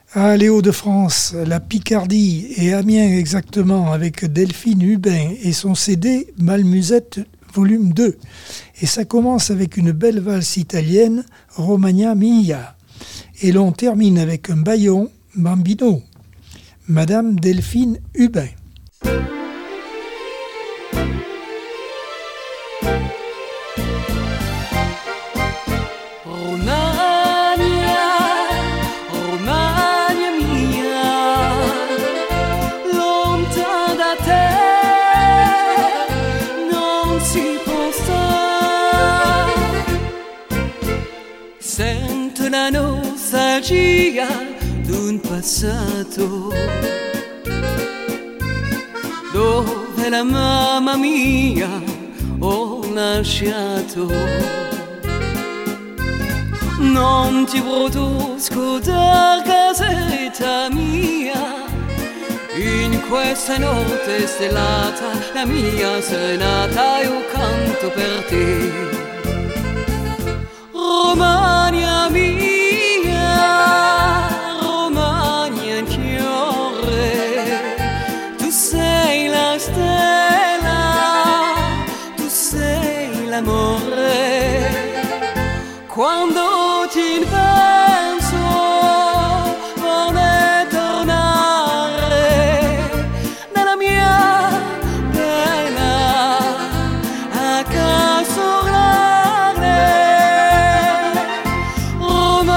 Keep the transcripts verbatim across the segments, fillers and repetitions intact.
Ah, les Hauts-de-France, la Picardie et Amiens exactement, avec Delphine Hubin et son C D Malmusette volume deux. Et ça commence avec une belle valse italienne, Romagna Mia. Et l'on termine avec un baillon, Bambino. Madame Delphine Hubin. La nostalgia d'un passato dove la mamma mia ho lasciato. Non ti produsco da casetta mia in questa notte stellata, la mia serenata io canto per te. Romagna mia, Romagna in fiore, tu sei la stella, tu sei l'amore. Quando ti penso vorrei tornare nella mia bella a casa.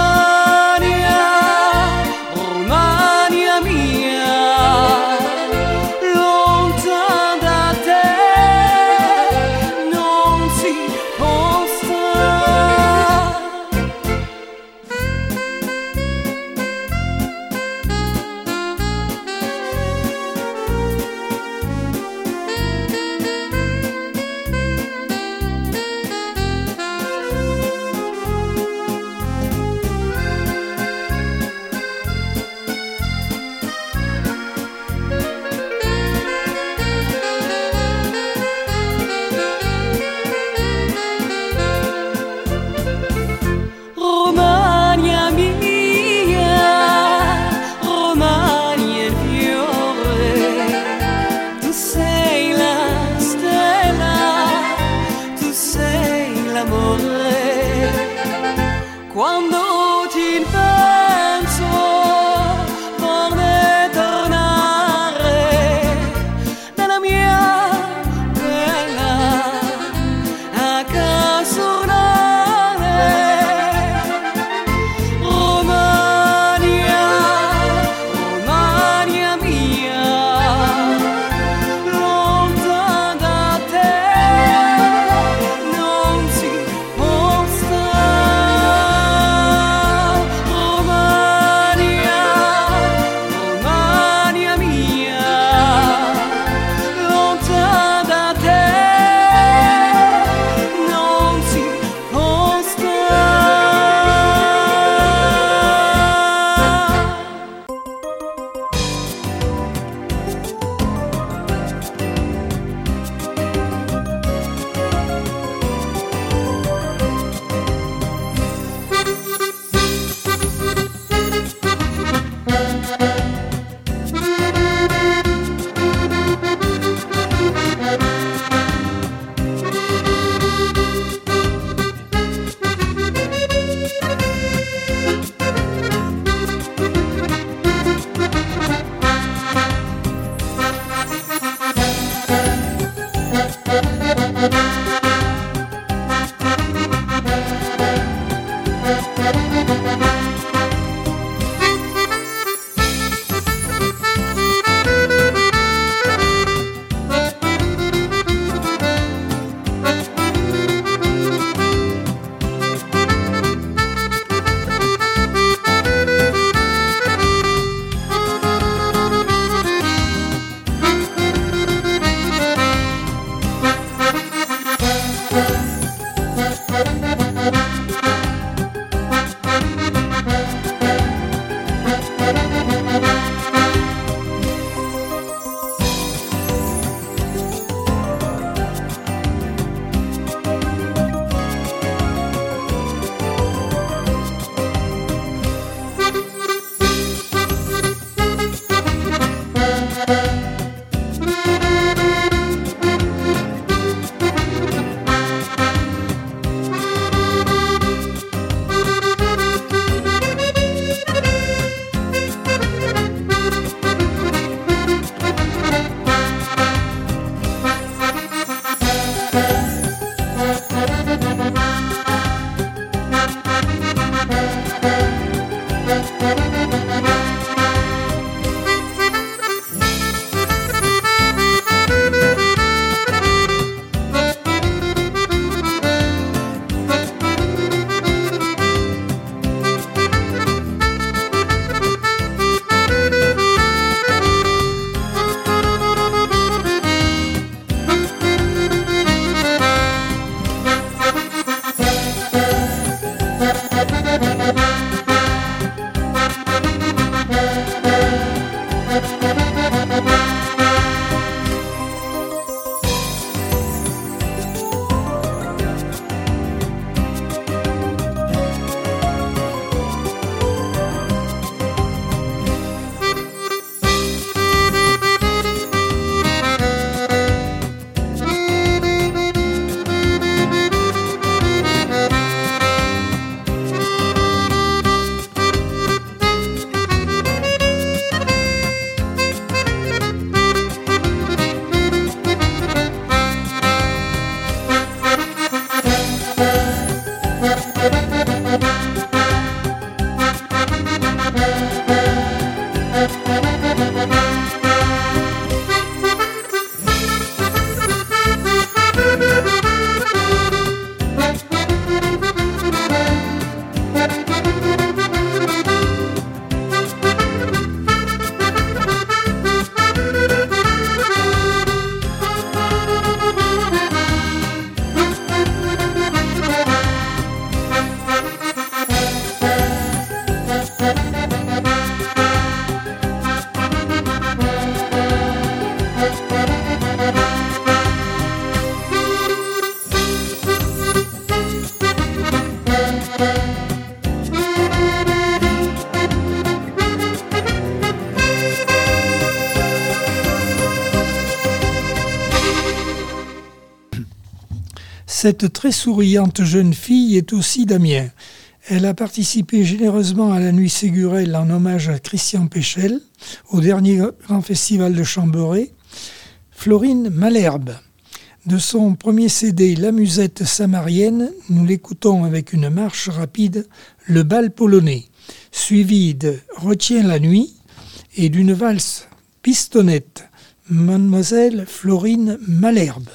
Cette très souriante jeune fille est aussi d'Amiens. Elle a participé généreusement à la Nuit Ségurelle en hommage à Christian Péchel, au dernier grand festival de Chamberet. Florine Malherbe. De son premier C D, La Musette Samarienne, nous l'écoutons avec une marche rapide, Le Bal Polonais, suivi de Retiens la nuit et d'une valse pistonnette, Mademoiselle Florine Malherbe.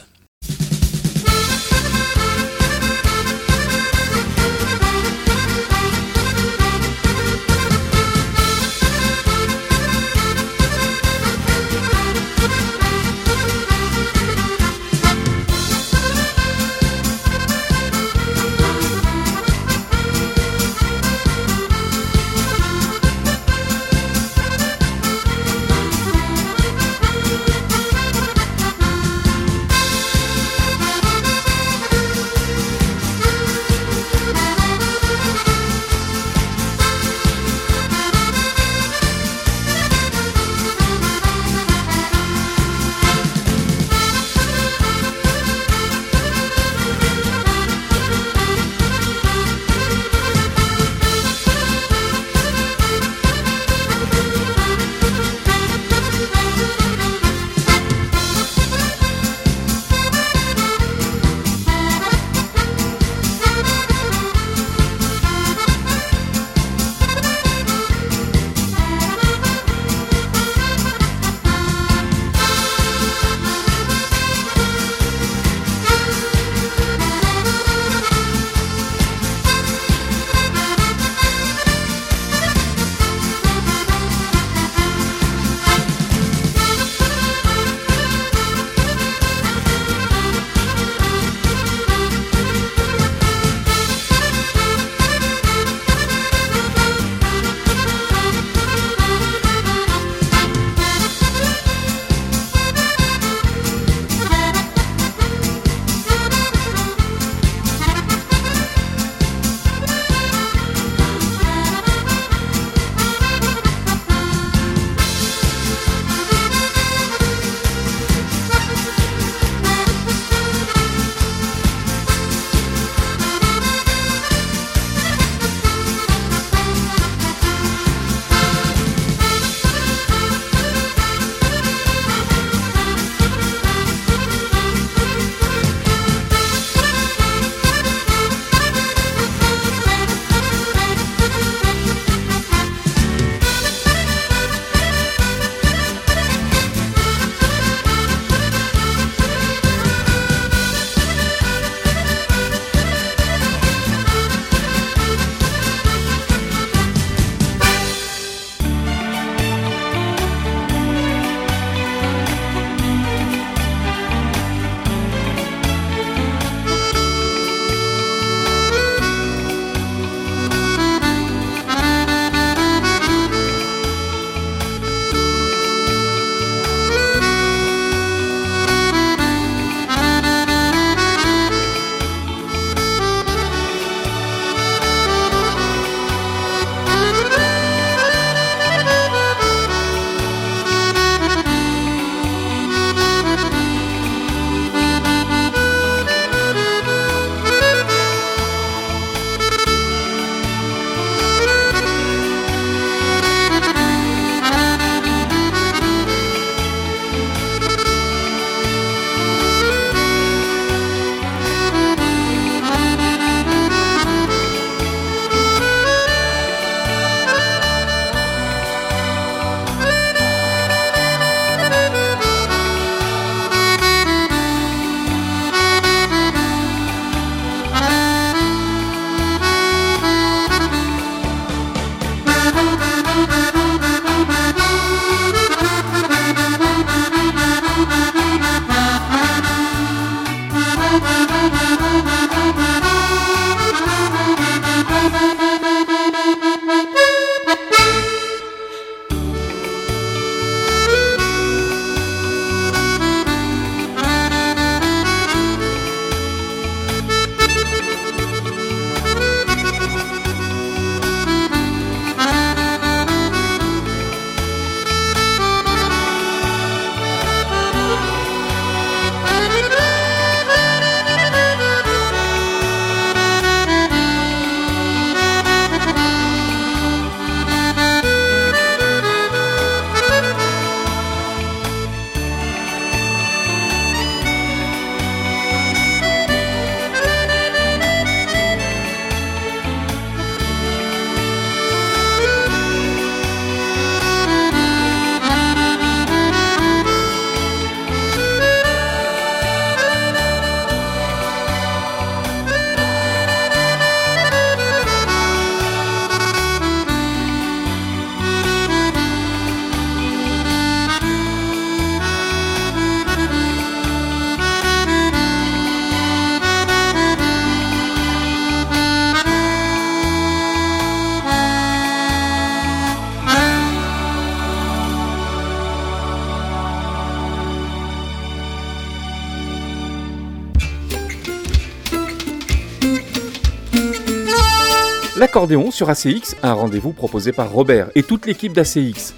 L'accordéon sur A C X, un rendez-vous proposé par Robert et toute l'équipe d'A C X.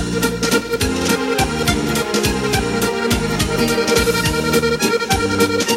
Thank you.